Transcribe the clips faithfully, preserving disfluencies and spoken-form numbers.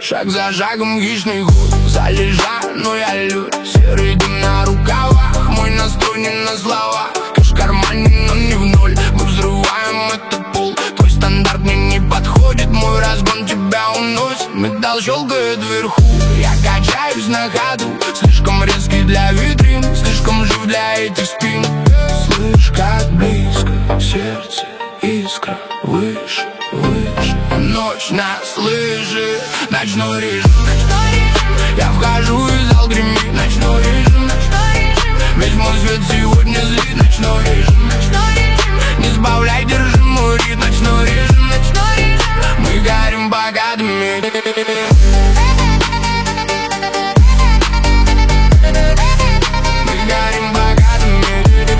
Шаг за шагом хищный ход, залежаю, но я лед. Серый дым на рукавах, мой настрой не на словах. Кэш в кармане, но не в ноль, мы взрываем этот пол. Твой стандарт мне не подходит, мой разгон тебя уносит. Металл щелкает вверху, я качаюсь на ходу. Слишком резкий для витрин, слишком жив для этих спин. Слышь, как близко, сердце, искра, выше, выше. Ночь на лыжи, ночной режим. Я вхожу и зал гремит, ночной режим. Весь мой свет сегодня злит, ночной режим. Не сбавляй, держи мой ритм, ночной режим. Мы горим богатыми. Мы горим богатыми.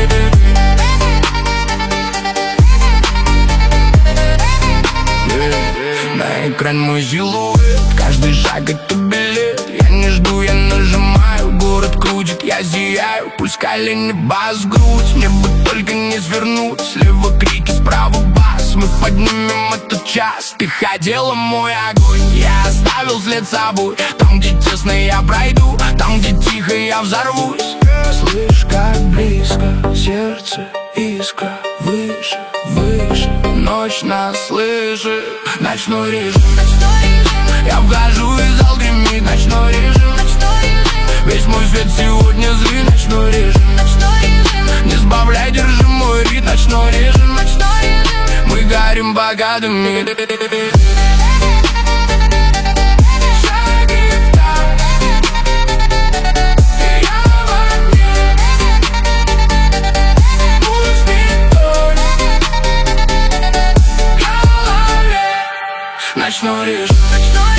На экран мой силуэт, каждый шаг это билет. Я не жду, я нажимаю, город крутит, я зияю. Пульс колени, бас, грудь, мне бы только не свернуть. Слева крики, справа бас, мы поднимем этот час. Ты хотела мой огонь, я оставил след собой. Там, где тесно, я пройду, там, где тихо, я взорвусь. Слышь, как близко, сердце, искра, выше, выше. Ночь нас слышит, ночной режим. Я вхожу и зал гремит, ночной режим. Весь мой свет сегодня злый, ночной режим. Не сбавляй, держи мой ритм, ночной режим. Мы горим богатыми. Ночной режим.